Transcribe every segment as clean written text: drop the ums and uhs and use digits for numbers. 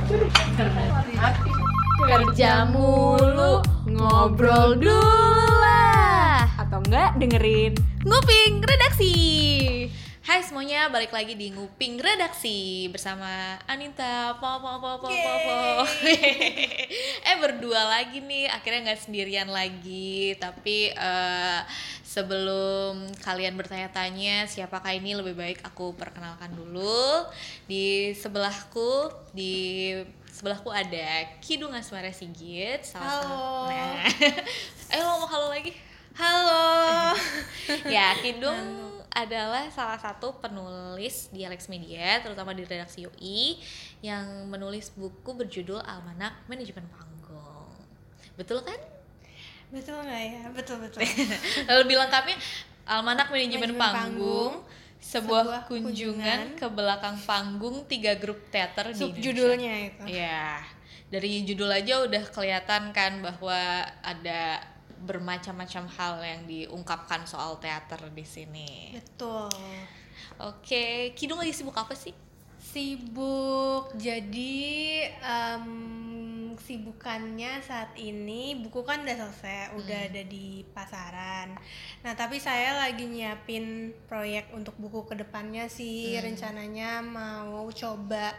Kerja mulu, ngobrol dulu lah. Atau enggak dengerin Nguping Redaksi. Hai semuanya, balik lagi di Nguping Redaksi bersama Anita. Berdua lagi nih, akhirnya nggak sendirian lagi. Tapi sebelum kalian bertanya-tanya siapakah ini, lebih baik aku perkenalkan dulu. Di sebelahku ada Kidung Asmara Sigit. Halo. Nah, ayo ngomong halo lagi. Halo. Ya, Kidung adalah salah satu penulis di Alex Media, terutama di redaksi UI, yang menulis buku berjudul Almanak Manajemen Panggung. Betul kan? Betul nggak ya? Betul. Lebih lengkapnya, Almanak Manajemen Panggung, sebuah kunjungan ke belakang panggung 3 grup teater di Indonesia. Subjudulnya itu. Ya, dari judul aja udah kelihatan kan bahwa ada bermacam-macam hal yang diungkapkan soal teater di sini. Betul. Oke, Kidung lagi sibuk apa sih? Sibuk, jadi sibukannya saat ini buku kan udah selesai, udah ada di pasaran. Nah, tapi saya lagi nyiapin proyek untuk buku kedepannya sih. Rencananya mau coba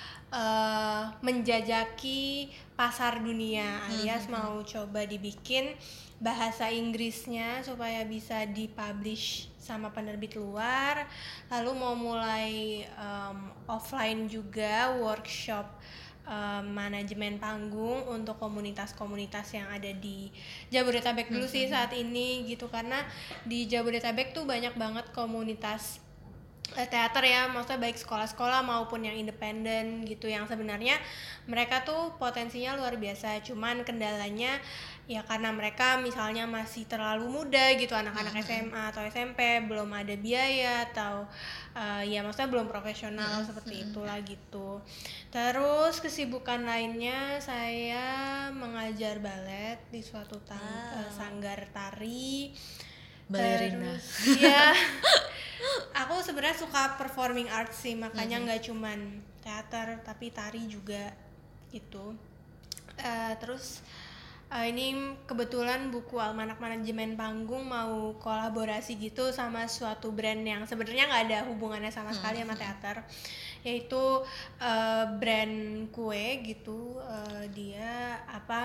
menjajaki pasar dunia, alias mau coba dibikin bahasa Inggrisnya supaya bisa dipublish sama penerbit luar. Lalu mau mulai offline juga, workshop manajemen panggung untuk komunitas-komunitas yang ada di Jabodetabek dulu sih saat ini gitu, karena di Jabodetabek tuh banyak banget komunitas teater ya, maksudnya baik sekolah-sekolah maupun yang independen gitu, yang sebenarnya mereka tuh potensinya luar biasa, cuman kendalanya ya karena mereka misalnya masih terlalu muda gitu, anak-anak SMA atau SMP, belum ada biaya atau ya maksudnya belum profesional seperti itulah gitu. Terus kesibukan lainnya, saya mengajar balet di suatu sanggar tari. Balerina. Terus ya aku sebenarnya suka performing arts sih, makanya nggak cuman teater tapi tari juga gitu. Terus ini kebetulan buku Almanak Manajemen Panggung mau kolaborasi gitu sama suatu brand yang sebenarnya nggak ada hubungannya sama sekali sama teater, yaitu brand kue gitu. Dia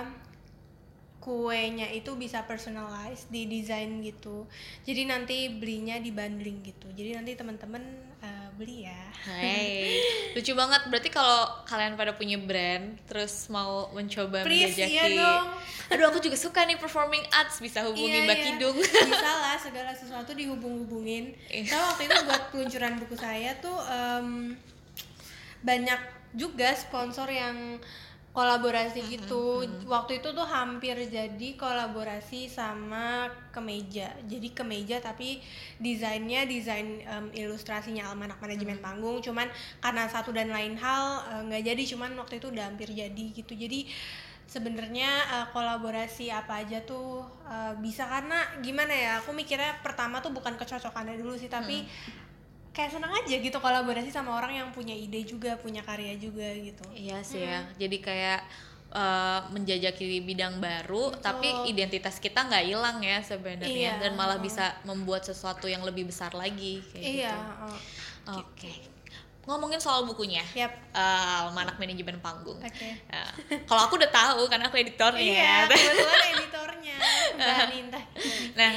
kuenya itu bisa personalized, di desain gitu. Jadi nanti belinya di bundling gitu. Jadi nanti teman-teman beli ya. Hai, lucu banget. Berarti kalau kalian pada punya brand terus mau mencoba menjajaki, iya dong. Aduh, aku juga suka nih performing arts, bisa hubungi Mbak Kidung. Bisa lah, segala sesuatu dihubung-hubungin. Karena waktu itu buat peluncuran buku saya tuh banyak juga sponsor yang kolaborasi gitu. Waktu itu tuh hampir jadi kolaborasi sama kemeja. Jadi kemeja tapi desain ilustrasinya Almanak Manajemen Panggung. Cuman karena satu dan lain hal nggak jadi. Cuman waktu itu udah hampir jadi gitu. Jadi sebenarnya kolaborasi apa aja tuh bisa, karena gimana ya? Aku mikirnya pertama tuh bukan kecocokannya dulu sih, tapi kayak seneng aja gitu kolaborasi sama orang yang punya ide juga, punya karya juga gitu. Iya sih ya, jadi kayak menjajaki di bidang baru. Betul. Tapi identitas kita nggak hilang ya sebenarnya, dan malah bisa membuat sesuatu yang lebih besar lagi kayak gitu. Oke. Ngomongin soal bukunya, Almanak Manajemen Panggung. Kalau aku udah tahu karena aku editornya. Iya, kebetulan editornya Mbak Ninta. Nah,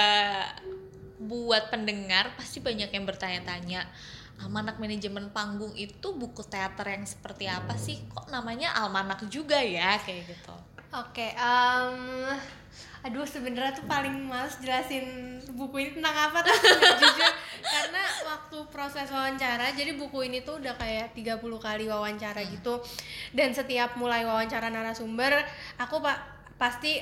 buat pendengar pasti banyak yang bertanya-tanya, Almanak Manajemen Panggung itu buku teater yang seperti apa sih? Kok namanya Almanak juga ya, kayak gitu. Oke, aduh sebenarnya tuh paling males jelasin buku ini tentang apa tuh jujur, karena waktu proses wawancara, jadi buku ini tuh udah kayak 30 kali wawancara gitu, dan setiap mulai wawancara narasumber aku pasti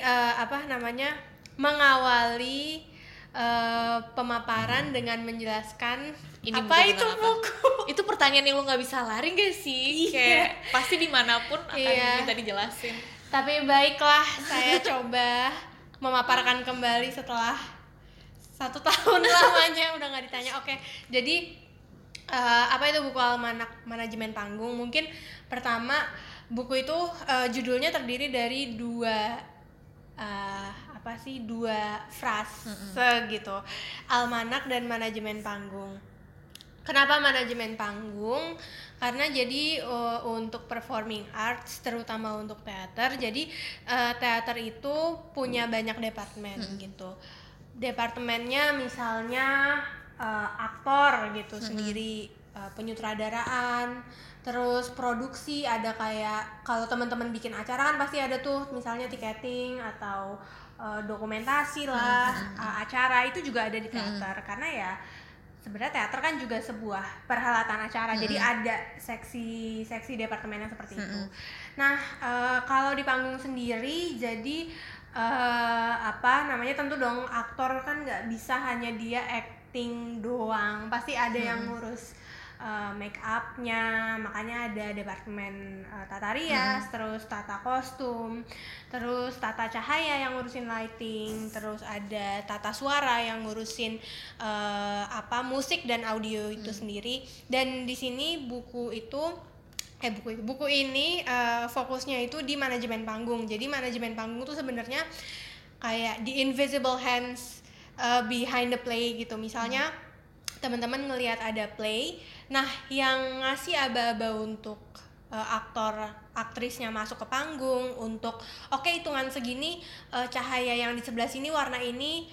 mengawali pemaparan dengan menjelaskan ini apa itu buku. Itu pertanyaan yang lo nggak bisa lari gak sih? Kayak pasti dimanapun akan minta dijelasin. Tapi baiklah, saya coba memaparkan kembali setelah 1 tahun lamanya udah nggak ditanya. Oke, jadi apa itu buku Almanak Manajemen Panggung? Mungkin pertama buku itu judulnya terdiri dari dua frase gitu, almanak dan manajemen panggung. Kenapa manajemen panggung? Karena jadi untuk performing arts, terutama untuk teater, jadi teater itu punya banyak departemen gitu. Departemennya misalnya aktor gitu sendiri, penyutradaraan, terus produksi, ada kayak kalau teman-teman bikin acara kan pasti ada tuh misalnya tiketing atau dokumentasi lah, acara itu juga ada di teater. Karena ya sebenarnya teater kan juga sebuah perhelatan acara, jadi ada seksi departemennya seperti itu. Nah, kalau di panggung sendiri, jadi tentu dong aktor kan nggak bisa hanya dia acting doang, pasti ada yang ngurus make up-nya, makanya ada departemen tata rias, terus tata kostum, terus tata cahaya yang ngurusin lighting, terus ada tata suara yang ngurusin musik dan audio itu sendiri. Dan di sini buku ini fokusnya itu di manajemen panggung. Jadi manajemen panggung itu sebenarnya kayak the invisible hands behind the play gitu. Misalnya teman-teman ngelihat ada play, nah yang ngasih aba-aba untuk aktrisnya masuk ke panggung, untuk hitungan segini cahaya yang di sebelah sini warna ini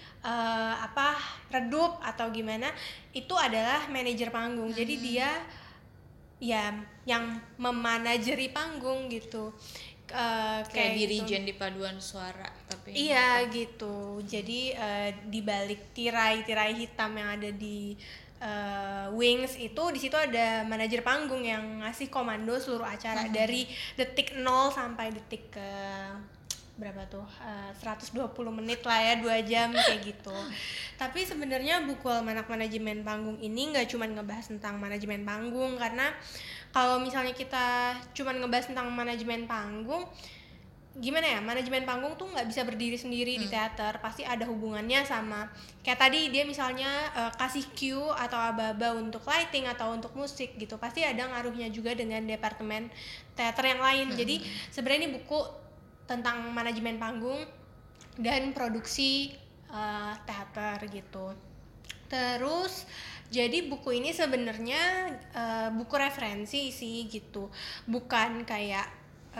redup atau gimana, itu adalah manajer panggung. Jadi dia ya yang memanajeri panggung gitu. Kayak dirijen gitu. Di paduan suara tapi iya gitu. Jadi di balik tirai hitam yang ada di wings itu, di situ ada manajer panggung yang ngasih komando seluruh acara dari detik 0 sampai detik ke berapa tuh 120 menit lah ya, 2 jam kayak gitu. Tapi sebenarnya buku Almanak Manajemen Panggung ini nggak cuma ngebahas tentang manajemen panggung, karena kalau misalnya kita cuma ngebahas tentang manajemen panggung, gimana ya, manajemen panggung tuh nggak bisa berdiri sendiri di teater, pasti ada hubungannya sama kayak tadi dia misalnya kasih cue atau aba-aba untuk lighting atau untuk musik gitu, pasti ada ngaruhnya juga dengan departemen teater yang lain. Jadi sebenarnya ini buku tentang manajemen panggung dan produksi teater gitu. Terus jadi buku ini sebenarnya buku referensi sih gitu, bukan kayak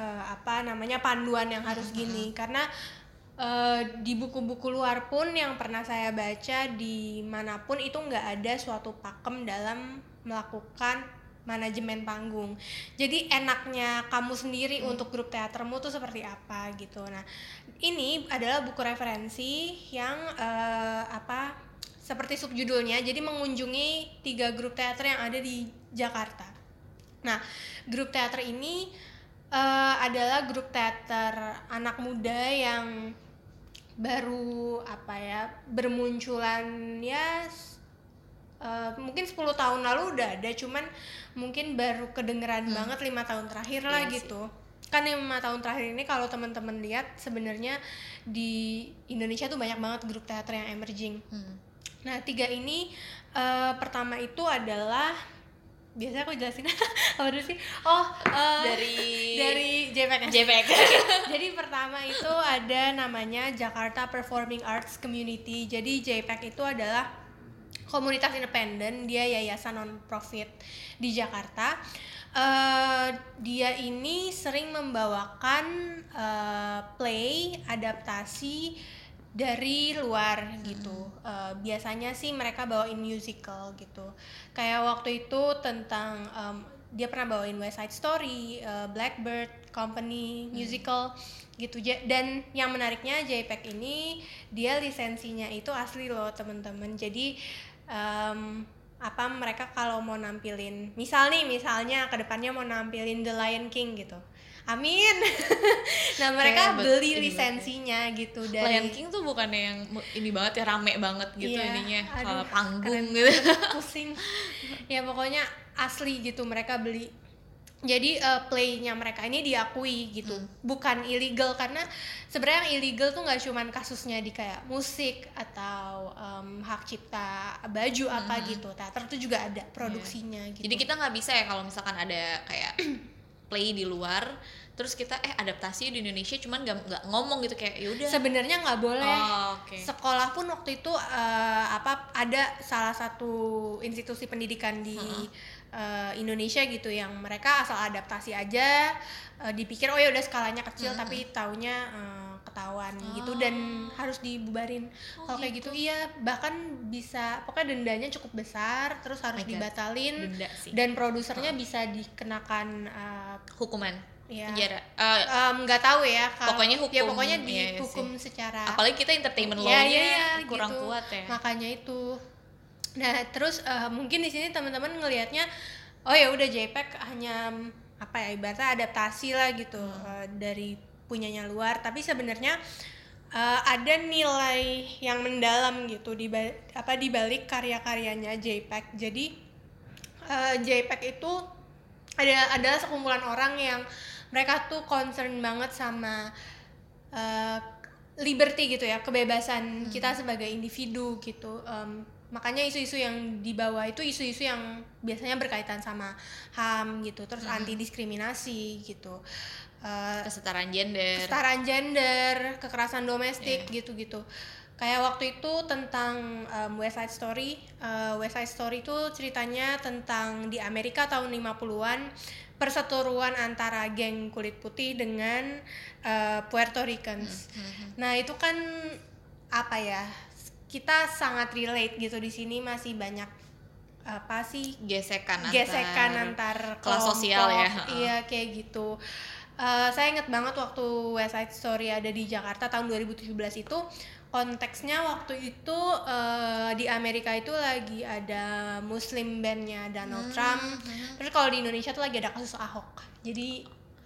panduan yang harus gini. Karena di buku-buku luar pun yang pernah saya baca dimanapun itu nggak ada suatu pakem dalam melakukan manajemen panggung. Jadi enaknya kamu sendiri untuk grup teatermu tuh seperti apa gitu. Nah, ini adalah buku referensi yang seperti subjudulnya, jadi mengunjungi 3 grup teater yang ada di Jakarta. Nah, grup teater ini adalah grup teater anak muda yang baru bermunculan ya mungkin 10 tahun lalu udah ada, cuman mungkin baru kedengeran banget 5 tahun terakhir lah gitu. Kan 5 tahun terakhir ini kalau teman-teman lihat sebenarnya di Indonesia tuh banyak banget grup teater yang emerging. Nah, 3 ini pertama itu adalah, biasanya aku jelasin apa dulu sih? Dari JPEG. Jadi pertama itu ada namanya Jakarta Performing Arts Community. Jadi JPEG itu adalah komunitas independen, dia yayasan non-profit di Jakarta. Dia ini sering membawakan play adaptasi dari luar gitu. Biasanya sih mereka bawain musical gitu. Kayak waktu itu tentang dia pernah bawain West Side Story, Blackbird Company musical gitu. Dan yang menariknya JPEG ini dia lisensinya itu asli loh teman-teman. Jadi mereka kalau mau nampilin misalnya kedepannya mau nampilin The Lion King gitu, amin. Nah, mereka beli lisensinya gitu dari Lion King tuh bukannya yang ini banget ya, rame banget gitu ininya, panggung gitu. Pusing. Ya pokoknya asli gitu, mereka beli. Jadi play-nya mereka ini diakui gitu, bukan ilegal. Karena sebenarnya yang illegal tuh nggak cuman kasusnya di kayak musik atau hak cipta baju apa gitu. Teater tuh juga ada produksinya gitu. Jadi kita nggak bisa ya kalau misalkan ada kayak play di luar, terus kita adaptasi di Indonesia, cuman nggak ngomong gitu, kayak yaudah. Sebenarnya nggak boleh. Okay. Sekolah pun waktu itu ada salah satu institusi pendidikan di Indonesia gitu yang mereka asal adaptasi aja, dipikir oh ya udah skalanya kecil, tapi taunya ketahuan gitu dan harus dibubarin. Kalau kayak gitu iya, bahkan bisa pokoknya dendanya cukup besar, terus harus dibatalin dan produsernya bisa dikenakan hukuman. Ya. Penjara. Nggak tahu ya. Pokoknya hukum. Ya pokoknya dihukum secara. Apalagi kita entertainment law-nya kurang gitu. kuat ya. Makanya itu. Nah terus mungkin di sini teman-teman ngelihatnya, oh ya udah JPEG hanya ibaratnya adaptasi lah gitu dari punyanya luar. Tapi sebenarnya ada nilai yang mendalam gitu di balik karya-karyanya JPEG. Jadi JPEG itu adalah sekumpulan orang yang mereka tuh concern banget sama liberty gitu ya, kebebasan kita sebagai individu gitu. Makanya isu-isu yang dibawa itu isu-isu yang biasanya berkaitan sama HAM gitu, terus anti diskriminasi gitu, kesetaraan gender, kekerasan domestik gitu-gitu. Kayak waktu itu tentang West Side Story. West Side Story itu ceritanya tentang di Amerika tahun 50-an, perseteruan antara geng kulit putih dengan Puerto Ricans. Nah, itu kan kita sangat relate gitu, di sini masih banyak gesekan antar kelas sosial ya. Iya, kayak gitu. Saya inget banget waktu West Side Story ada di Jakarta tahun 2017 itu, konteksnya waktu itu di Amerika itu lagi ada Muslim bandnya Donald Trump. Terus kalau di Indonesia tuh lagi ada kasus Ahok. Jadi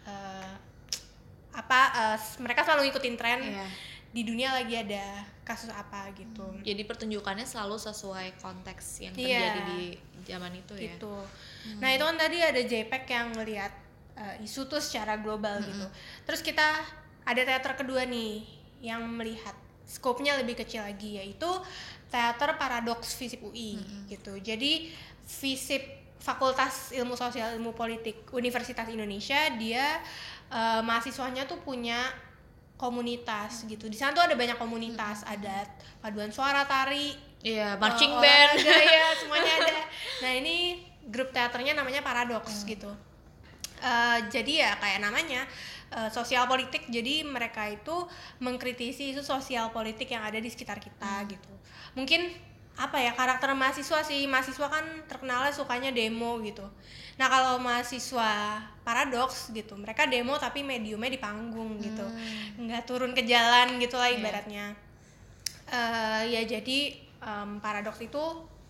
mereka selalu ngikutin tren. Di dunia lagi ada kasus apa gitu. Jadi pertunjukannya selalu sesuai konteks yang terjadi di zaman itu gitu. Nah itu kan tadi ada JPEG yang ngelihat isu tuh secara global gitu. Terus kita ada teater kedua nih yang melihat skopnya lebih kecil lagi, yaitu teater paradoks FISIP UI gitu. Jadi FISIP Fakultas Ilmu Sosial Ilmu Politik Universitas Indonesia, dia mahasiswanya tuh punya komunitas gitu. Di sana tuh ada banyak komunitas, ada paduan suara, tari, marching band, ya semuanya ada. Nah ini grup teaternya namanya Paradoks gitu. Jadi ya kayak namanya sosial politik, jadi mereka itu mengkritisi isu sosial politik yang ada di sekitar kita gitu. Mungkin karakter mahasiswa kan terkenalnya sukanya demo gitu. Nah kalau mahasiswa Paradoks gitu, mereka demo tapi mediumnya di panggung gitu, nggak turun ke jalan gitu lah ibaratnya. Jadi Paradoks itu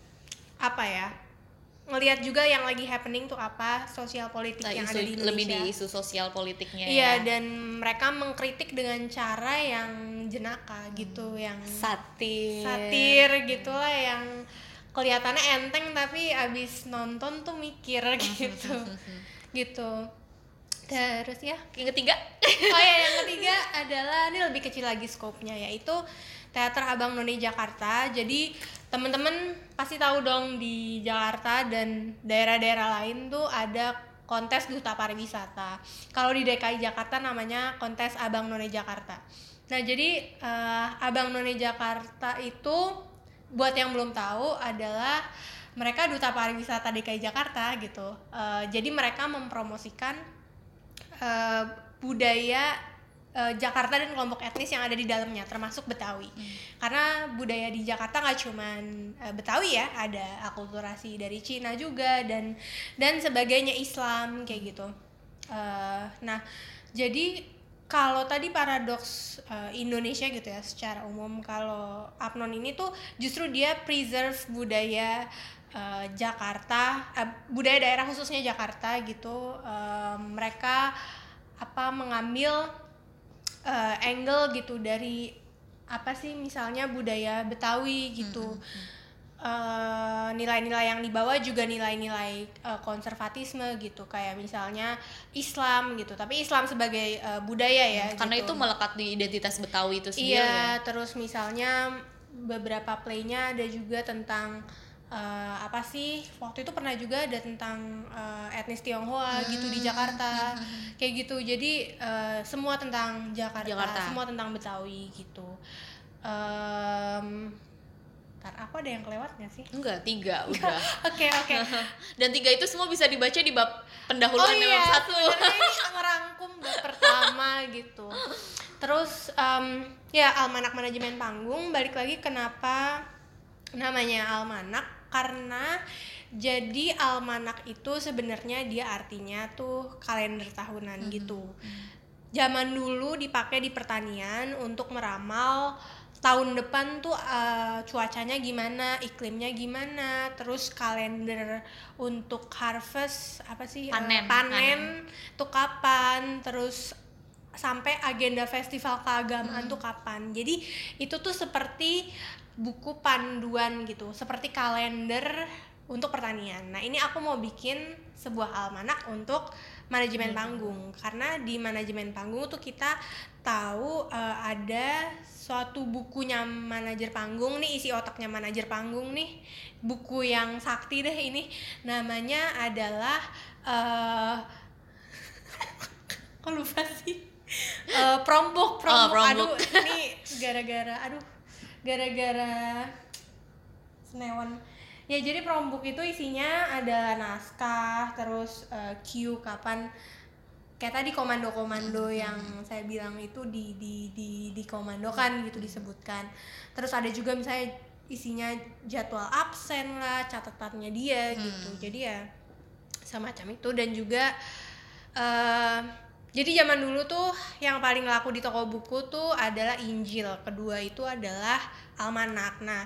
ngelihat juga yang lagi happening tuh sosial politik yang ada di Indonesia. Lebih di isu sosial politiknya dan mereka mengkritik dengan cara yang jenaka gitu, yang satir gitu lah, yang kelihatannya enteng tapi abis nonton tuh mikir gitu. Gitu. Terus yang ketiga yang ketiga adalah, ini lebih kecil lagi skopnya, yaitu Teater Abang None Jakarta. Jadi temen-temen pasti tahu dong, di Jakarta dan daerah-daerah lain tuh ada kontes duta pariwisata. Kalau di DKI Jakarta namanya kontes Abang None Jakarta. Nah jadi Abang None Jakarta itu, buat yang belum tahu, adalah mereka duta pariwisata DKI Jakarta gitu. Jadi mereka mempromosikan budaya Jakarta dan kelompok etnis yang ada di dalamnya, termasuk Betawi. Karena budaya di Jakarta nggak cuman Betawi ya, ada akulturasi dari Cina juga dan sebagainya, Islam kayak gitu. Nah, jadi kalau tadi Paradoks Indonesia gitu ya secara umum, kalau Apnon ini tuh justru dia preserve budaya Jakarta, budaya daerah khususnya Jakarta gitu. Mereka mengambil angle gitu dari misalnya budaya Betawi gitu. Nilai-nilai yang dibawa juga nilai-nilai konservatisme gitu, kayak misalnya Islam gitu, tapi Islam sebagai budaya ya, karena gitu. Itu melekat di identitas Betawi itu sendiri. Terus misalnya beberapa playnya ada juga tentang apa sih, waktu itu pernah juga ada tentang etnis Tionghoa gitu di Jakarta kayak gitu. Jadi semua tentang Jakarta, semua tentang Betawi gitu. Ntar aku ada yang kelewat nggak sih? Enggak, 3 udah. Oke. Dan 3 itu semua bisa dibaca di bab pendahuluan bab 1. Ini ngerangkum bab pertama gitu. Terus ya almanak manajemen panggung, balik lagi kenapa namanya almanak, karena jadi almanak itu sebenarnya dia artinya tuh kalender tahunan gitu. Zaman dulu dipakai di pertanian untuk meramal tahun depan tuh cuacanya gimana, iklimnya gimana, terus kalender untuk harvest apa sih, panen tuh kapan, terus sampai agenda festival keagamaan tuh kapan. Jadi itu tuh seperti buku panduan gitu, seperti kalender untuk pertanian. Nah ini aku mau bikin sebuah almanak untuk manajemen panggung, karena di manajemen panggung tuh kita tahu ada suatu bukunya manajer panggung nih, isi otaknya manajer panggung nih, buku yang sakti deh ini, namanya adalah kok lupa sih, Prombook. Aduh ini gara-gara senewan ya. Jadi Prombook itu isinya ada naskah, terus cue kapan kayak tadi komando-komando yang saya bilang itu di komandokan gitu disebutkan. Terus ada juga misalnya isinya jadwal absen lah, catatannya dia gitu. Jadi ya semacam itu. Dan juga jadi zaman dulu tuh yang paling laku di toko buku tuh adalah Injil, kedua itu adalah almanak. Nah,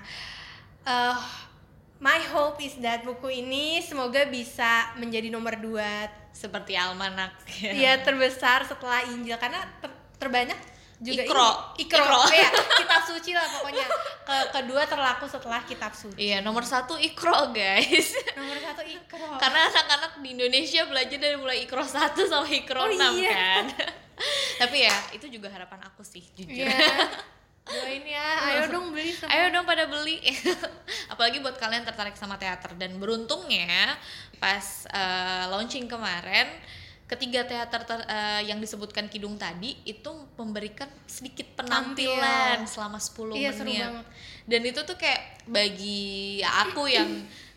my hope is that buku ini semoga bisa menjadi nomor 2 seperti almanak. Iya, terbesar setelah Injil, karena terbanyak juga Iqra. Ya, kitab suci lah pokoknya. Kedua terlaku setelah kitab suci. Iya, nomor 1 Iqra, guys. Nomor 1 Iqra. Karena anak-anak di Indonesia belajar dari mulai Iqra 1 sampai Iqra 6 kan. Tapi ya itu juga harapan aku sih, jujur. Doain ya, ayo dong beli semua. Ayo dong pada beli. Apalagi buat kalian tertarik sama teater. Dan beruntungnya pas launching kemarin, ketiga teater yang disebutkan Kidung tadi itu memberikan sedikit penampilan selama 10 menit. Seru banget. Dan itu tuh kayak bagi aku yang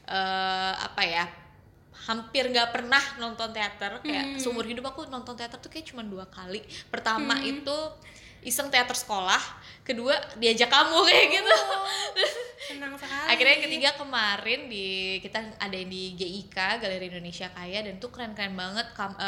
hampir nggak pernah nonton teater, kayak seumur hidup aku nonton teater tuh kayak cuma 2 kali. Pertama itu iseng teater sekolah, kedua diajak kamu kayak gitu. Senang sekali. Akhirnya yang ketiga kemarin kita ada di GIK, Galeri Indonesia Kaya, dan tuh keren-keren banget.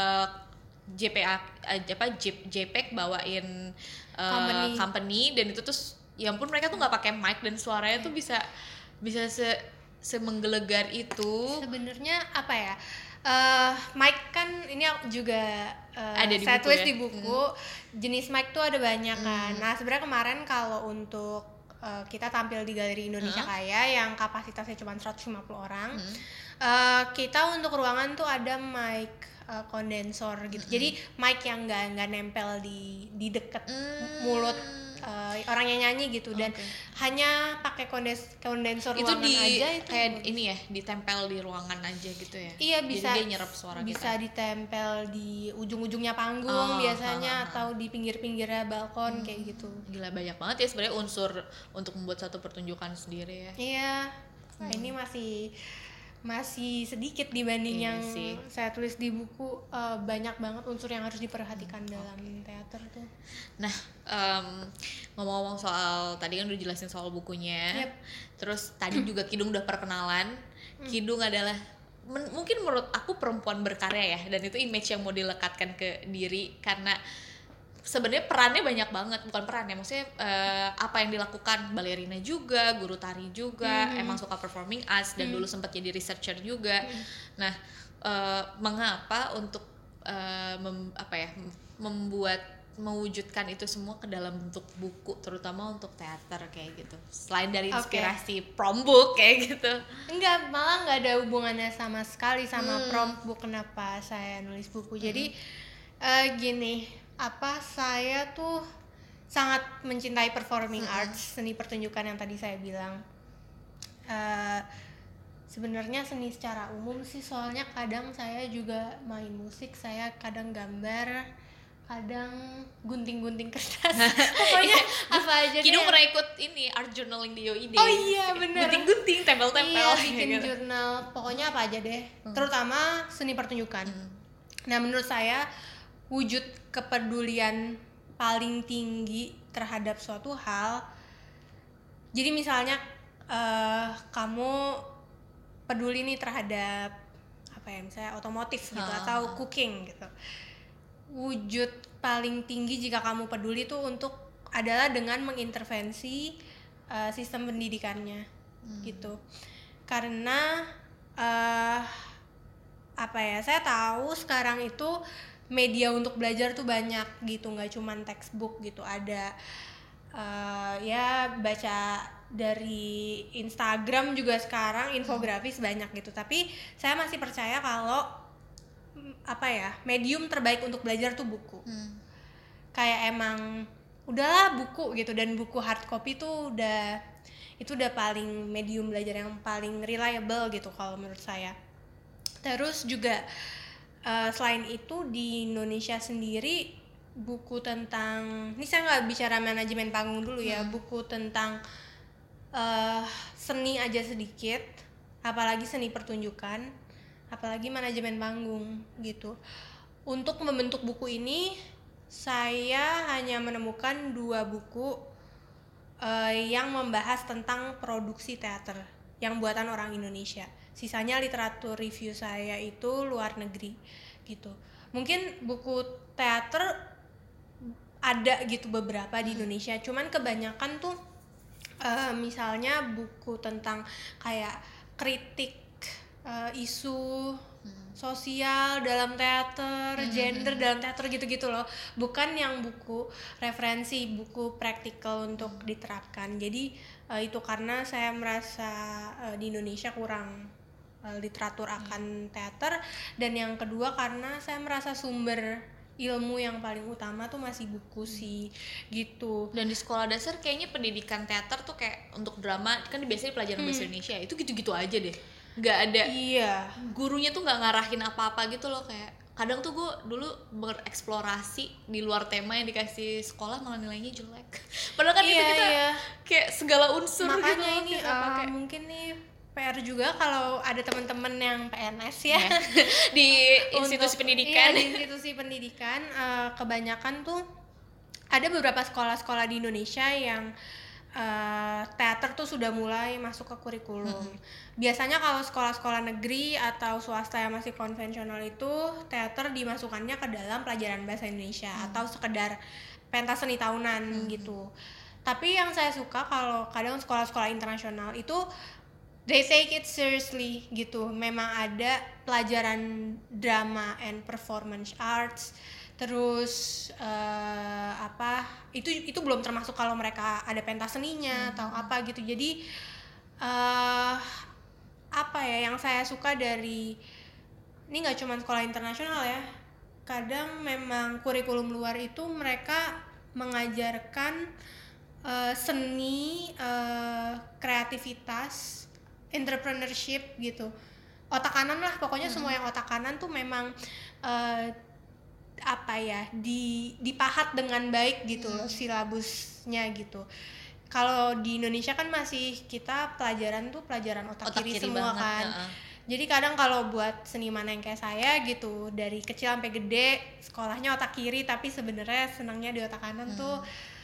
JPEG bawain company, dan itu tuh ya ampun, mereka tuh nggak pakai mic dan suaranya tuh bisa semenggelegar itu. Sebenarnya apa ya, mic kan ini juga ada saya tulis di buku. Jenis mic tuh ada banyak kan. Nah sebenarnya kemarin kalau untuk kita tampil di Galeri Indonesia Kaya yang kapasitasnya cuma 150 orang, kita untuk ruangan tuh ada mic kondensor gitu. Jadi mic yang nggak nempel di deket mulut orang yang nyanyi gitu, dan hanya pakai kondensor itu ruangan aja. Itu kayak ini ya, ditempel di ruangan aja gitu ya. Iya, bisa. Jadi dia nyerap suara bisa kita. Ditempel di ujung-ujungnya panggung biasanya, atau di pinggir-pinggirnya balkon kayak gitu. Gila, banyak banget ya sebenarnya unsur untuk membuat satu pertunjukan sendiri ya. Iya. Nah, ini masih sedikit dibanding yang saya tulis di buku. Banyak banget unsur yang harus diperhatikan dalam teater tuh. Nah, ngomong-ngomong soal tadi kan udah jelasin soal bukunya. Terus tadi juga Kidung udah perkenalan. Kidung adalah mungkin menurut aku perempuan berkarya ya, dan itu image yang mau dilekatkan ke diri, karena sebenarnya perannya banyak banget. Bukan peran ya, maksudnya apa yang dilakukan, balerina juga, guru tari juga, emang suka performing arts, dan dulu sempat jadi researcher juga. Nah, mengapa untuk mewujudkan itu semua ke dalam bentuk buku, terutama untuk teater kayak gitu, selain dari inspirasi Prombook kayak gitu? Enggak, malah nggak ada hubungannya sama sekali sama Prombook kenapa saya nulis buku. Jadi gini, saya tuh sangat mencintai performing arts, seni pertunjukan yang tadi saya bilang. sebenarnya seni secara umum sih, soalnya kadang saya juga main musik, saya kadang gambar, kadang gunting-gunting kertas. Pokoknya apa aja deh. Kidung pernah ikut ini art journaling di UID. Oh iya bener, gunting-gunting, tempel-tempel. Iya, bikin jurnal, pokoknya apa aja deh. Terutama seni pertunjukan. Nah menurut saya wujud kepedulian paling tinggi terhadap suatu hal, jadi misalnya kamu peduli nih terhadap apa ya, misalnya otomotif gitu atau cooking gitu. Wujud paling tinggi jika kamu peduli tuh adalah dengan mengintervensi sistem pendidikannya gitu. Karena apa ya, saya tahu sekarang itu media untuk belajar tuh banyak gitu, nggak cuman textbook gitu, ada ya baca dari Instagram juga sekarang infografis banyak gitu. Tapi saya masih percaya kalau apa ya, medium terbaik untuk belajar tuh buku. Kayak emang udahlah buku gitu, dan buku hard copy tuh udah paling medium belajar yang paling reliable gitu kalau menurut saya. Terus juga selain itu di Indonesia sendiri buku tentang, ini saya nggak bicara manajemen panggung dulu ya, buku tentang seni aja sedikit, apalagi seni pertunjukan, apalagi manajemen panggung gitu. Untuk membentuk buku ini saya hanya menemukan 2 buku yang membahas tentang produksi teater yang buatan orang Indonesia. Sisanya literatur review saya itu luar negeri gitu. Mungkin buku teater ada gitu beberapa di Indonesia, cuman kebanyakan tuh misalnya buku tentang kayak kritik isu sosial dalam teater, gender dalam teater gitu-gitu loh. Bukan yang buku referensi, buku praktikal untuk diterapkan. Jadi itu karena saya merasa di Indonesia kurang literatur akan teater, dan yang kedua karena saya merasa sumber ilmu yang paling utama tuh masih buku sih gitu. Dan di sekolah dasar kayaknya pendidikan teater tuh kayak untuk drama kan biasanya pelajaran bahasa Indonesia, itu gitu-gitu aja deh, nggak ada. Iya, gurunya tuh nggak ngarahin apa-apa gitu loh. Kayak kadang tuh gue dulu bereksplorasi di luar tema yang dikasih sekolah malah nilainya jelek. Padahal kan itu kita kayak segala unsur. makanya gitu ini mungkin nih PR juga kalau ada teman-teman yang PNS ya di institusi pendidikan. Iya, di institusi pendidikan kebanyakan tuh ada beberapa sekolah-sekolah di Indonesia yang teater tuh sudah mulai masuk ke kurikulum. Biasanya kalau sekolah-sekolah negeri atau swasta yang masih konvensional itu teater dimasukkannya ke dalam pelajaran bahasa Indonesia atau sekedar pentas seni tahunan gitu. Tapi yang saya suka kalau kadang sekolah-sekolah internasional itu they take it seriously gitu. Memang ada pelajaran drama and performance arts. Terus itu belum termasuk kalau mereka ada pentas seninya atau apa gitu. Jadi apa ya yang saya suka dari ini, nggak cuma sekolah internasional ya. Kadang memang kurikulum luar itu mereka mengajarkan seni, kreativitas, entrepreneurship gitu, otak kanan lah pokoknya. Semua yang otak kanan tuh memang apa ya dipahat dengan baik gitu loh silabusnya gitu. Kalau di Indonesia kan masih kita pelajaran otak kiri semua banget, kan. Jadi kadang kalau buat seniman yang kayak saya gitu, dari kecil sampai gede sekolahnya otak kiri tapi sebenarnya senangnya di otak kanan tuh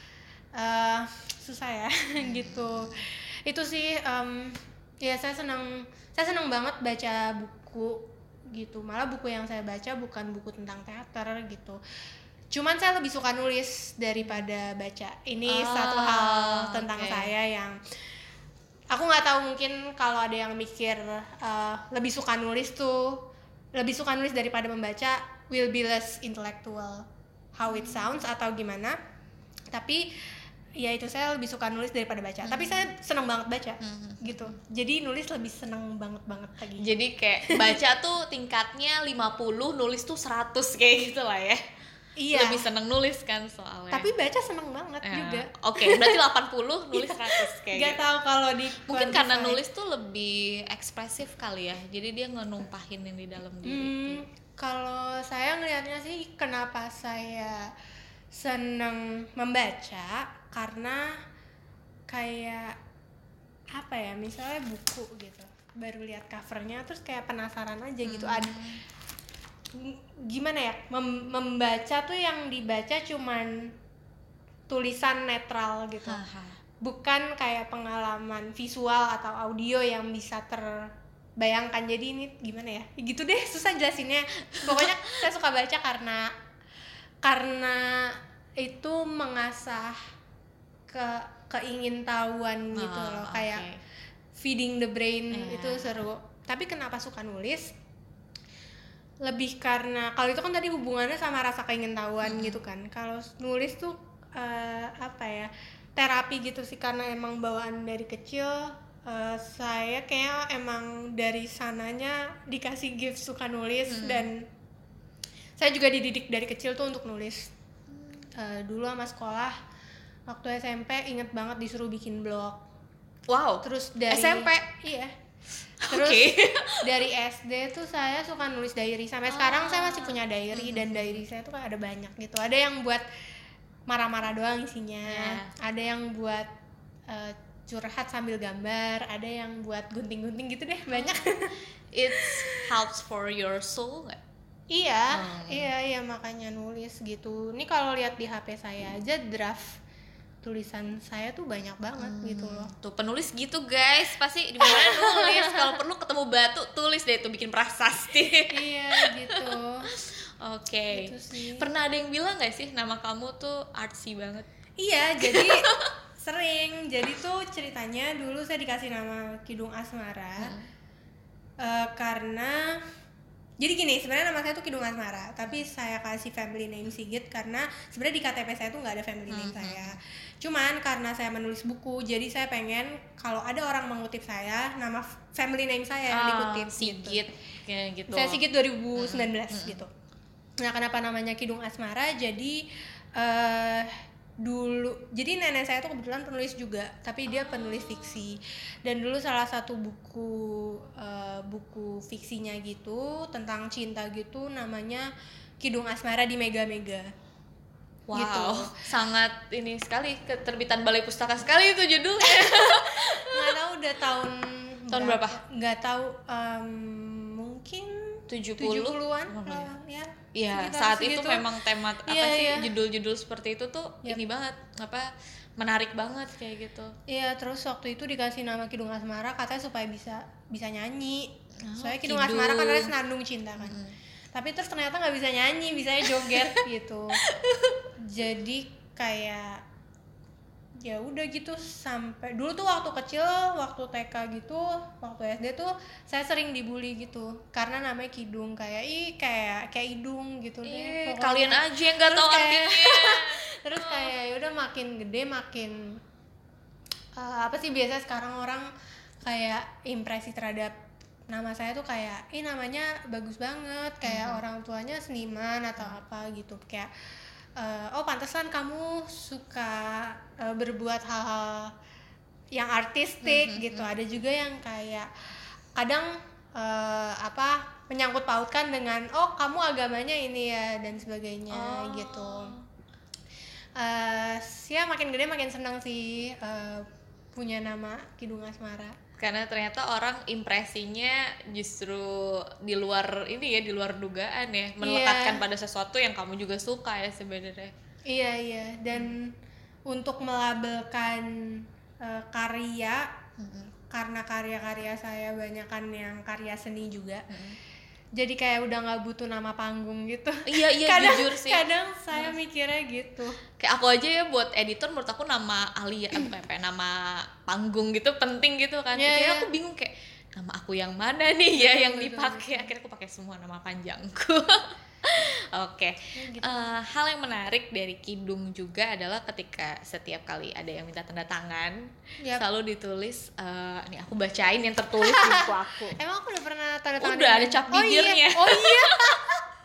susah ya gitu. Itu sih ya saya senang banget baca buku gitu. Malah buku yang saya baca bukan buku tentang teater gitu. Cuman saya lebih suka nulis daripada baca. Ini satu hal tentang saya yang aku nggak tahu, mungkin kalau ada yang mikir lebih suka nulis daripada membaca, will be less intellectual, how it sounds atau gimana. Tapi ya itu, saya lebih suka nulis daripada baca. Tapi saya senang banget baca gitu. Jadi nulis lebih senang banget lagi. Jadi kayak baca tuh tingkatnya 50, nulis tuh 100 kayak gitu lah ya. lebih seneng nulis kan soalnya. Tapi baca seneng banget juga. Oke, berarti 80 nulis 100 kayak Gak tahu kalau di mungkin karena nulis tuh lebih ekspresif kali ya. Jadi dia ngenumpahin yang di dalam diri. Kalau saya ngelihatnya sih kenapa saya seneng membaca karena kayak apa ya, misalnya buku gitu baru lihat covernya terus kayak penasaran aja gitu. Ada gimana ya, membaca tuh yang dibaca cuman tulisan netral gitu, bukan kayak pengalaman visual atau audio yang bisa terbayangkan. Jadi ini gimana ya, gitu deh, susah jelasinnya. Pokoknya saya suka baca karena itu mengasah keingintahuan gitu loh, kayak feeding the brain. Itu seru. Tapi kenapa suka nulis? Lebih karena kalau itu kan tadi hubungannya sama rasa keingintahuan gitu kan. Kalau nulis tuh apa ya, terapi gitu sih, karena emang bawaan dari kecil. Saya kayak emang dari sananya dikasih gift suka nulis. Dan saya juga dididik dari kecil tuh untuk nulis. Dulu sama sekolah waktu SMP inget banget disuruh bikin blog. Wow. Terus dari SMP? Iya. Terus dari SD tuh saya suka nulis diary. Sampai sekarang saya masih punya diary. Dan diary saya tuh ada banyak gitu. Ada yang buat marah-marah doang isinya. Ada yang buat curhat sambil gambar. Ada yang buat gunting-gunting gitu deh, banyak. It helps for your soul gak? Iya, makanya nulis gitu. Ini kalau lihat di HP saya aja draft tulisan saya tuh banyak banget gitu loh. Tuh penulis gitu guys, pasti di mana nulis. Kalau perlu ketemu batu tulis deh tuh, bikin prasasti. Iya gitu. Oke. Gitu sih. Pernah ada yang bilang nggak sih nama kamu tuh artsy banget? Iya, jadi sering. Jadi tuh ceritanya dulu saya dikasih nama Kidung Asmara karena jadi gini, sebenarnya nama saya tuh Kidung Asmara, tapi saya kasih family name Sigit karena sebenarnya di KTP saya tuh nggak ada family name saya. Cuman karena saya menulis buku, jadi saya pengen kalau ada orang mengutip saya, nama family name saya yang dikutip. Sigit, gitu. Kayak gitu. Saya Sigit 2019 gitu. Nah, kenapa namanya Kidung Asmara? Jadi dulu, jadi nenek saya tuh kebetulan penulis juga, tapi dia penulis fiksi. Dan dulu salah satu buku fiksinya gitu tentang cinta gitu namanya Kidung Asmara di Mega Mega. Wow, gitu. Sangat ini sekali, keterbitan Balai Pustaka sekali itu judulnya. Nggak tahu udah tahun berapa? Nggak tahu, mungkin 70-an ya. Iya, saat itu memang tema judul-judul seperti itu tuh ini banget, menarik banget kayak gitu. Iya, terus waktu itu dikasih nama Kidung Asmara katanya supaya bisa nyanyi. Soalnya Kidung Asmara kan ada senandung cinta kan. Tapi terus ternyata nggak bisa nyanyi, bisanya joget gitu. Jadi kayak ya udah gitu, sampai dulu tuh waktu kecil, waktu TK gitu, waktu SD tuh saya sering dibully gitu karena namanya Kidung, kayak hidung gitu deh. Kalian aja yang nggak tahu artinya. Terus kayak ya udah makin gede makin apa sih, biasa sekarang orang kayak impresi terhadap nama saya tuh kayak namanya bagus banget, kayak orang tuanya seniman atau apa gitu, kayak oh pantesan kamu suka berbuat hal-hal yang artistik gitu. Ada juga yang kayak kadang menyangkut pautkan dengan oh kamu agamanya ini ya dan sebagainya gitu. Ya makin gede makin senang sih punya nama Kidung Asmara. Karena ternyata orang impresinya justru di luar ini ya, di luar dugaan ya, melekatkan pada sesuatu yang kamu juga suka ya sebenarnya. Iya, dan untuk melabelkan karya, karena karya-karya saya banyakan yang karya seni juga. Jadi kayak udah nggak butuh nama panggung gitu. Iya jujur sih. Kadang saya mikirnya gitu. Kayak aku aja ya buat editor, menurut aku nama alia nama panggung gitu penting gitu kan. Kayak aku bingung kayak nama aku yang mana nih ya yang dipakai. Akhirnya aku pakai semua nama panjangku. Oke. Gitu. Hal yang menarik dari Kidung juga adalah ketika setiap kali ada yang minta tanda tangan, selalu ditulis nih aku bacain yang tertulis di buku aku. Emang aku udah pernah tanda tangan? Udah ada cap bibirnya. Oh iya.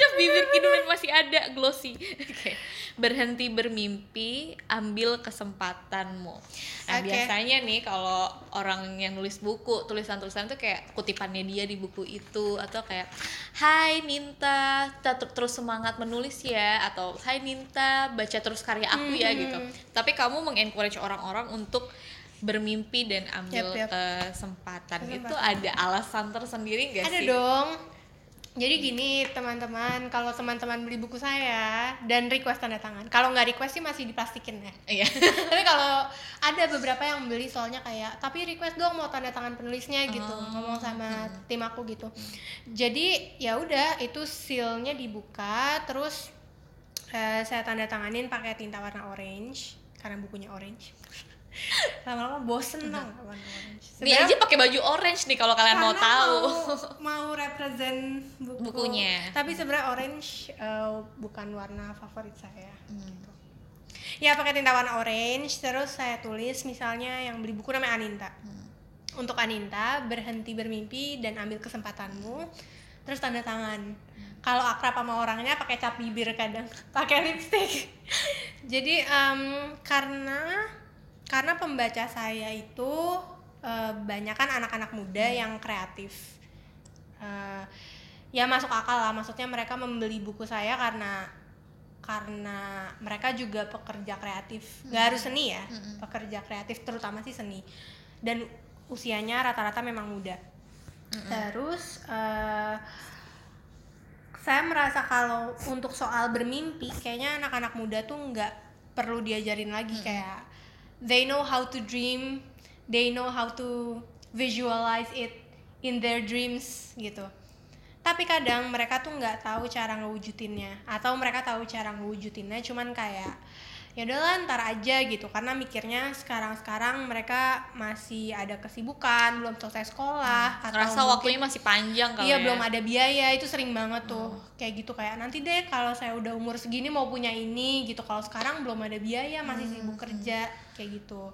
Cap bibir Kidulin masih ada glossy. Oke. Berhenti bermimpi, ambil kesempatanmu. Nah, biasanya nih kalau orang yang nulis buku, tulisan-tulisan itu kayak kutipannya dia di buku itu, atau kayak hai Ninta, terus semangat menulis ya, atau hai Ninta, baca terus karya aku ya gitu. Tapi kamu mengencourage orang-orang untuk bermimpi dan ambil kesempatan. Itu ada alasan tersendiri nggak sih? Ada dong. Jadi gini teman-teman, kalau teman-teman beli buku saya dan request tanda tangan, kalau nggak request sih masih diplastikin ya. Iya. Tapi kalau ada beberapa yang beli soalnya kayak, tapi request dong mau tanda tangan penulisnya gitu, ngomong sama tim aku gitu. Jadi ya udah, itu sealnya dibuka, terus saya tanda tanganin pakai tinta warna orange karena bukunya orange. Lama-lama bosen dong warna orange. Nih aja pakai baju orange nih kalau kalian mau tahu. Mau represent bukunya. Tapi sebenarnya orange bukan warna favorit saya. Gitu. Ya pakai tinta warna orange, terus saya tulis misalnya yang beli buku namanya Aninta. Untuk Aninta, berhenti bermimpi dan ambil kesempatanmu. Terus tanda tangan. Kalau akrab sama orangnya pakai cap bibir kadang, pakai lipstick. Jadi karena pembaca saya itu banyak kan anak-anak muda yang kreatif, ya masuk akal lah, maksudnya mereka membeli buku saya karena mereka juga pekerja kreatif, nggak harus seni ya, pekerja kreatif terutama sih seni, dan usianya rata-rata memang muda. Terus saya merasa kalau untuk soal bermimpi kayaknya anak-anak muda tuh nggak perlu diajarin lagi, kayak they know how to dream, they know how to visualize it in their dreams gitu. Tapi kadang mereka tuh nggak tahu cara ngewujudinnya, atau mereka tahu cara ngewujudinnya cuman kayak ya udahlah ntar aja gitu, karena mikirnya sekarang mereka masih ada kesibukan, belum selesai sekolah, atau ngerasa waktunya masih panjang kali. Iya, belum ada biaya, itu sering banget tuh. Kayak gitu, kayak nanti deh kalau saya udah umur segini mau punya ini gitu, kalau sekarang belum ada biaya, masih sibuk kerja, kayak gitu.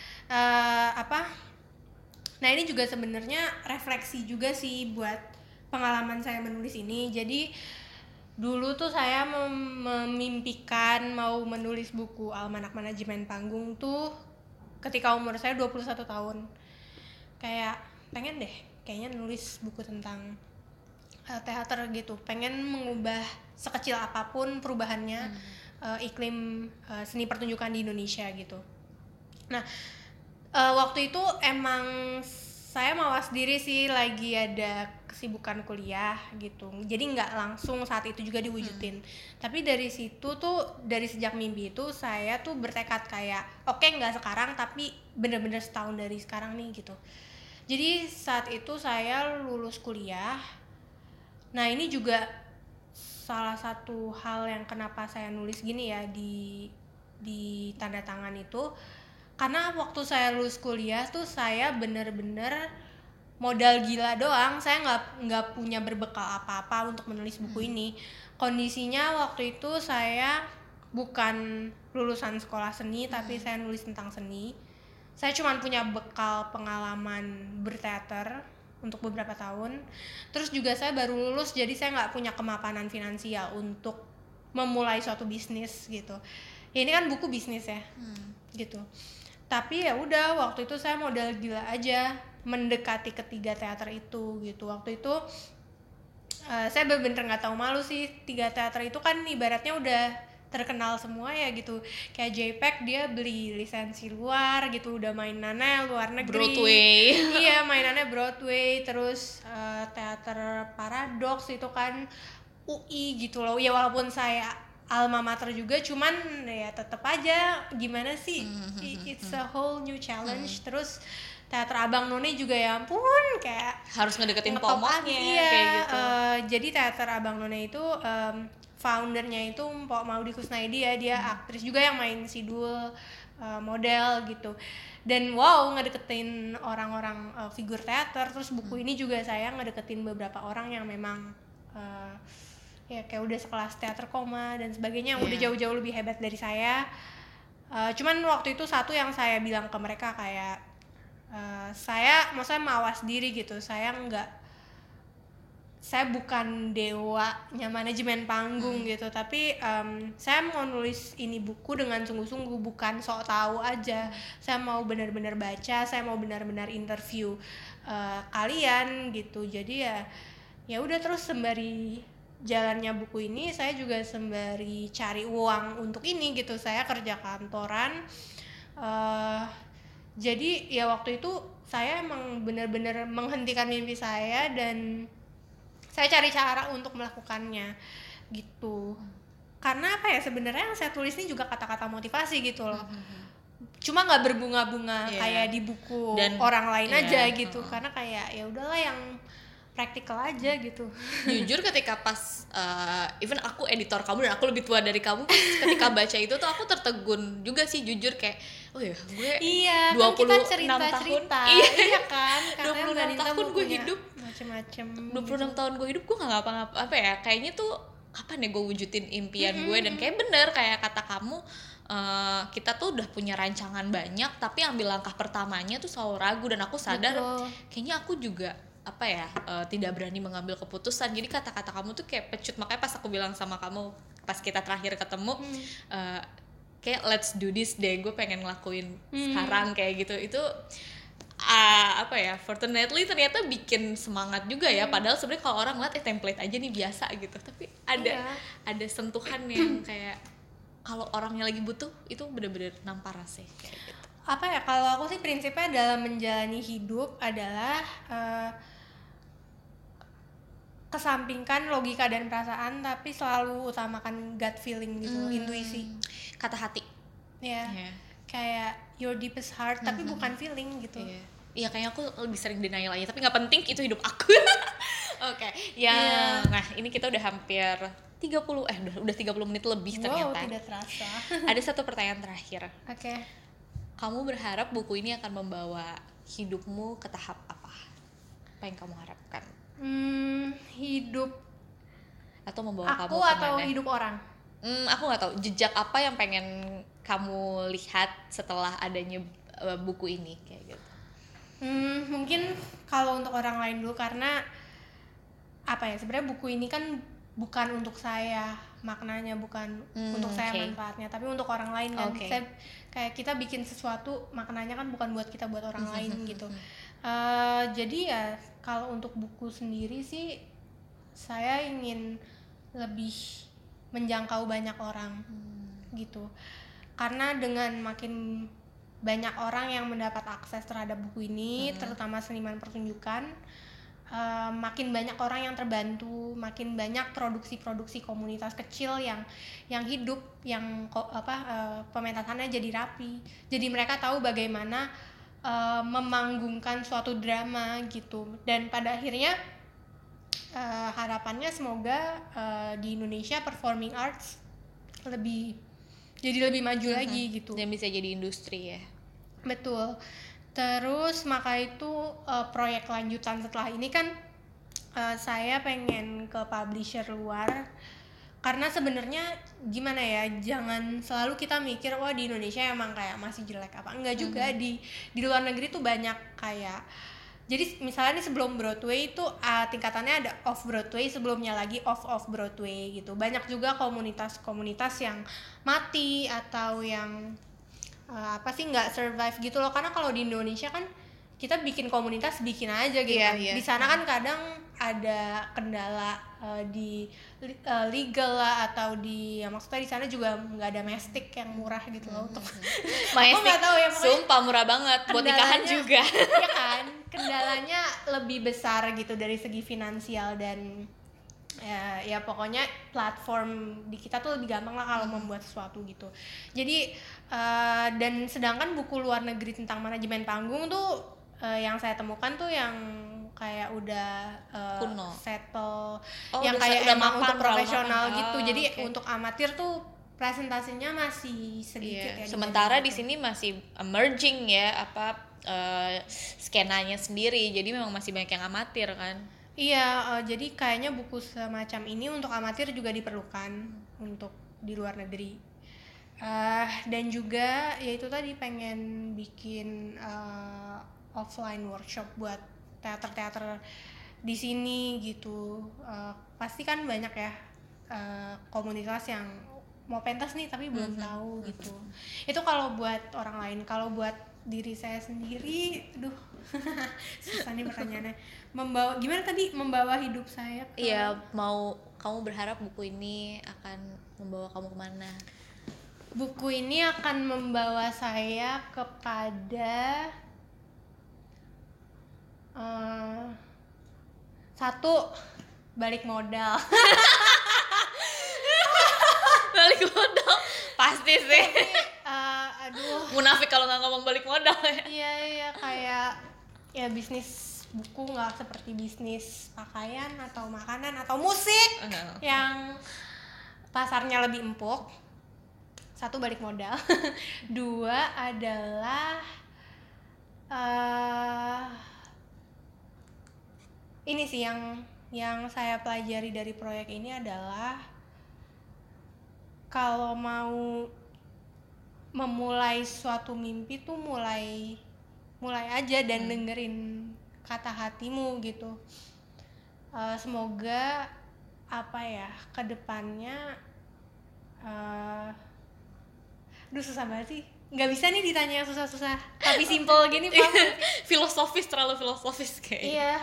Nah ini juga sebenarnya refleksi juga sih buat pengalaman saya menulis ini. Jadi dulu tuh saya memimpikan mau menulis buku Almanak Manajemen Panggung tuh ketika umur saya 21 tahun. Kayak pengen deh kayaknya nulis buku tentang teater gitu. Pengen mengubah sekecil apapun perubahannya iklim seni pertunjukan di Indonesia gitu. Nah, waktu itu emang saya mawas diri sih, lagi ada kesibukan kuliah gitu, jadi nggak langsung saat itu juga diwujudin. Tapi dari situ tuh, dari sejak mimpi itu saya tuh bertekad kayak oke, nggak sekarang tapi bener-bener setahun dari sekarang nih gitu. Jadi saat itu saya lulus kuliah. Nah ini juga salah satu hal yang kenapa saya nulis gini ya di tanda tangan itu, karena waktu saya lulus kuliah tuh saya bener-bener modal gila doang, saya nggak punya berbekal apa-apa untuk menulis buku ini. Kondisinya waktu itu saya bukan lulusan sekolah seni, tapi saya nulis tentang seni. Saya cuma punya bekal pengalaman berteater untuk beberapa tahun. Terus juga saya baru lulus, jadi saya nggak punya kemapanan finansial untuk memulai suatu bisnis gitu. Ya, ini kan buku bisnis ya, gitu. Tapi ya udah, waktu itu saya modal gila aja mendekati ketiga teater itu gitu. Waktu itu saya bener-bener nggak tahu malu sih. 3 teater itu kan ibaratnya udah terkenal semua ya gitu. Kayak JPEG dia beli lisensi luar gitu, udah mainannya luar negeri. Broadway. Iya, mainannya Broadway. Terus teater Paradox itu kan UI gitu loh. Ya walaupun saya alma mater juga, cuman ya tetap aja gimana sih, it's a whole new challenge. Terus teater Abang None juga ya ampun, kayak harus ngedeketin pomoknya kayak gitu. Jadi teater Abang None itu foundernya itu Mpok Maudi Kusnaidi ya, dia aktris juga yang main Sidul, model gitu. Dan wow, ngedeketin orang-orang figur teater. Terus buku ini juga saya ngedeketin beberapa orang yang memang ya kayak udah sekelas teater koma dan sebagainya, yang udah jauh-jauh lebih hebat dari saya. Cuman waktu itu satu yang saya bilang ke mereka kayak saya maksudnya mawas diri gitu, saya saya bukan dewanya manajemen panggung gitu, tapi saya mau nulis ini buku dengan sungguh-sungguh, bukan sok tahu aja. Saya mau benar-benar baca, saya mau benar-benar interview kalian gitu. Jadi ya udah, terus sembari jalannya buku ini saya juga sembari cari uang untuk ini gitu. Saya kerja kantoran, jadi ya waktu itu saya emang benar-benar menghentikan mimpi saya dan saya cari cara untuk melakukannya gitu. Karena apa ya, sebenarnya yang saya tulis ini juga kata-kata motivasi gitu loh. Cuma nggak berbunga-bunga kayak di buku dan orang lain aja gitu. Karena kayak ya udahlah yang praktikal aja gitu. Jujur ketika pas even aku editor kamu dan aku lebih tua dari kamu, ketika baca itu tuh aku tertegun juga sih, jujur kayak oh ya gue 26 kan kita cerita-cerita. Iya kan, 26 tahun gue hidup macem-macem 26 tahun gue hidup gue gak ngapa-ngapa, apa ya, kayaknya tuh kapan ya gue wujudin impian gue. Dan kayak bener kayak kata kamu, kita tuh udah punya rancangan banyak tapi ambil langkah pertamanya tuh selalu ragu. Dan aku sadar kayaknya aku juga apa ya, tidak berani mengambil keputusan. Jadi kata-kata kamu tuh kayak pecut, makanya pas aku bilang sama kamu pas kita terakhir ketemu, kayak let's do this deh, gue pengen ngelakuin sekarang kayak gitu. Itu apa ya, fortunately ternyata bikin semangat juga ya. Padahal sebenarnya kalau orang ngeliat template aja nih biasa gitu, tapi ada sentuhan yang kayak kalau orangnya lagi butuh itu bener-bener nampar sih kayak gitu. Apa ya, kalau aku sih prinsipnya dalam menjalani hidup adalah kesampingkan logika dan perasaan, tapi selalu utamakan gut feeling gitu, intuisi, kata hati kayak your deepest heart, tapi bukan feeling gitu. Iya, kayaknya aku lebih sering denial aja, tapi nggak penting, itu hidup aku. Oke. Nah ini kita udah hampir 30 menit lebih ternyata. Wow, tidak terasa. Ada satu pertanyaan terakhir. Oke. Kamu berharap buku ini akan membawa hidupmu ke tahap apa? Apa yang kamu harapkan? Hidup atau membawa aku kamu kemana? Atau hidup orang? Aku nggak tahu. Jejak apa yang pengen kamu lihat setelah adanya buku ini kayak gitu? Mungkin kalau untuk orang lain dulu, karena apa ya, sebenarnya buku ini kan bukan untuk saya maknanya, bukan untuk saya manfaatnya, tapi untuk orang lain kan. Saya kayak kita bikin sesuatu maknanya kan bukan buat kita, buat orang lain gitu. Jadi ya kalau untuk buku sendiri sih saya ingin lebih menjangkau banyak orang gitu. Karena dengan makin banyak orang yang mendapat akses terhadap buku ini, terutama seniman pertunjukan, makin banyak orang yang terbantu, makin banyak produksi-produksi komunitas kecil yang hidup, yang pementasannya jadi rapi. Jadi mereka tahu bagaimana memanggungkan suatu drama gitu. Dan pada akhirnya harapannya semoga di Indonesia performing arts jadi lebih maju lagi gitu. Dan bisa jadi industri ya. Betul. Terus maka itu proyek lanjutan setelah ini kan saya pengen ke publisher luar. Karena sebenarnya gimana ya, jangan selalu kita mikir wah di Indonesia emang kayak masih jelek apa. Enggak juga, di luar negeri tuh banyak kayak, jadi misalnya nih sebelum Broadway itu tingkatannya ada off Broadway, sebelumnya lagi off Broadway gitu. Banyak juga komunitas-komunitas yang mati atau yang nggak survive gitu loh. Karena kalau di Indonesia kan kita bikin komunitas bikin aja gitu. Di sana kan kadang ada kendala di legal lah, atau maksudnya di sana juga nggak ada mestik yang murah gitu loh untuk aku nggak tahu ya, sumpah murah banget buat nikahan juga. Iya kan, kendalanya lebih besar gitu dari segi finansial. Dan ya pokoknya platform di kita tuh lebih gampang lah kalau membuat sesuatu gitu. Jadi dan sedangkan buku luar negeri tentang manajemen panggung tuh yang saya temukan tuh yang kayak udah settle, yang kayak emang untuk profesional gitu. Jadi untuk amatir tuh presentasinya masih sedikit ya. Sementara di sini masih emerging ya, skenanya sendiri. Jadi memang masih banyak yang amatir kan. Iya, jadi kayaknya buku semacam ini untuk amatir juga diperlukan untuk di luar negeri. Dan juga ya itu tadi pengen bikin offline workshop buat teater-teater di sini gitu. Pasti kan banyak ya komunitas yang mau pentas nih tapi belum tahu gitu. Itu kalau buat orang lain. Kalau buat diri saya sendiri, aduh susah nih pertanyaannya. Gimana tadi membawa hidup saya ke... Iya, kamu berharap buku ini akan membawa kamu kemana? Buku ini akan membawa saya kepada satu, balik modal. Balik modal pasti sih. Aduh, munafik kalau nggak ngomong balik modal ya. Iya kayak ya bisnis buku nggak seperti bisnis pakaian atau makanan atau musik yang pasarnya lebih empuk. Satu, balik modal. Dua adalah ini sih yang saya pelajari dari proyek ini adalah kalau mau memulai suatu mimpi tuh mulai aja dan dengerin kata hatimu gitu. Semoga kedepannya susah banget sih, nggak bisa nih ditanya yang susah-susah tapi simple gini Pak. terlalu filosofis kayak. Iya,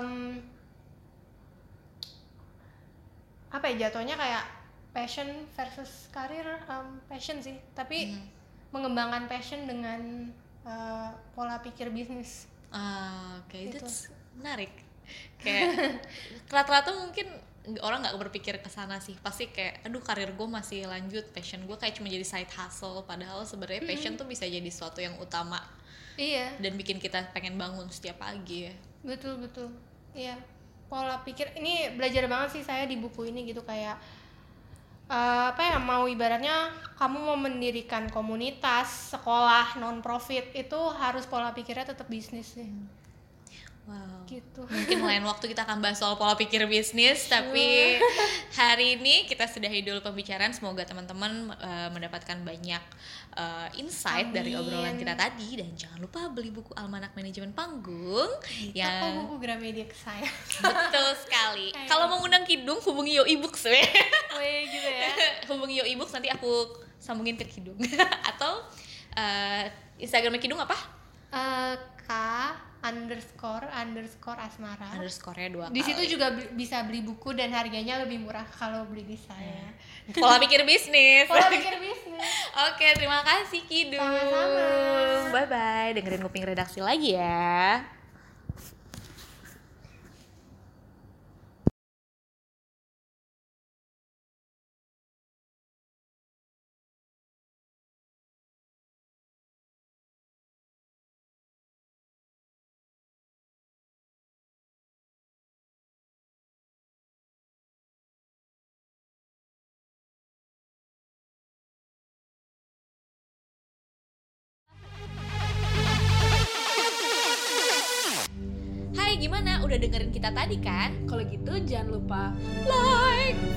jatuhnya kayak passion versus karir. Passion sih, tapi mengembangkan passion dengan pola pikir bisnis. Oke, itu menarik. Kayak rata-rata mungkin orang nggak berpikir ke sana sih, pasti kayak aduh karir gue masih lanjut, passion gue kayak cuma jadi side hustle, padahal sebenarnya passion tuh bisa jadi sesuatu yang utama. Iya. Dan bikin kita pengen bangun setiap pagi ya. Betul. Iya. Pola pikir ini belajar banget sih saya di buku ini gitu, kayak mau ibaratnya kamu mau mendirikan komunitas, sekolah, non profit, itu harus pola pikirnya tetap bisnis sih. Wow. Gitu. Mungkin lain waktu kita akan bahas soal pola pikir bisnis, tapi hari ini kita sudahi dulu pembicaraan. Semoga teman-teman mendapatkan banyak insight dari obrolan kita tadi, dan jangan lupa beli buku Almanak Manajemen Panggung yang buku Gramedia ke saya. Betul sekali. Kalau mau ngundang Kidung hubungi Yo Ebooks ya. Gitu ya. Hubungi Yo Ebooks, nanti aku sambungin ke Kidung. Atau Instagramnya Kidung apa? K__asmara. Underscore-nya 2 kali. Di situ juga bisa beli buku dan harganya lebih murah kalau beli di saya. Pola pikir bisnis. Oke, terima kasih Kidung. Sama-sama. Bye bye. Dengerin Nguping Redaksi lagi ya. Gimana? Udah dengerin kita tadi kan? Kalau gitu jangan lupa like,